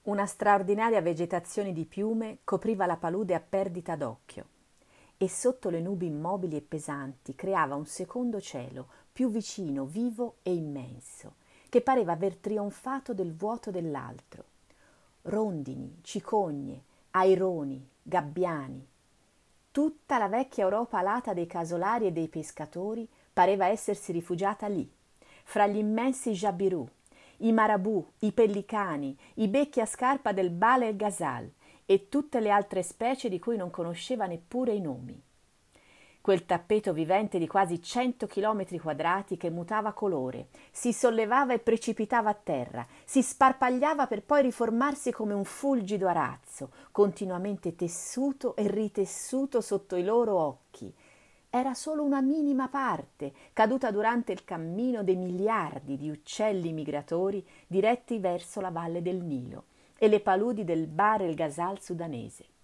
Una straordinaria vegetazione di piume copriva la palude a perdita d'occhio e sotto le nubi immobili e pesanti creava un secondo cielo più vicino, vivo e immenso, che pareva aver trionfato del vuoto dell'altro. Rondini, cicogne, aironi, gabbiani. Tutta la vecchia Europa alata dei casolari e dei pescatori pareva essersi rifugiata lì, fra gli immensi giabirù, i marabù, i pellicani, i becchi a scarpa del Bale e il Ghazal e tutte le altre specie di cui non conosceva neppure i nomi. Quel tappeto vivente di quasi 100 chilometri quadrati che mutava colore, si sollevava e precipitava a terra, si sparpagliava per poi riformarsi come un fulgido arazzo, continuamente tessuto e ritessuto sotto i loro occhi. Era solo una minima parte, caduta durante il cammino dei miliardi di uccelli migratori diretti verso la valle del Nilo e le paludi del Bahr el Ghazal sudanese.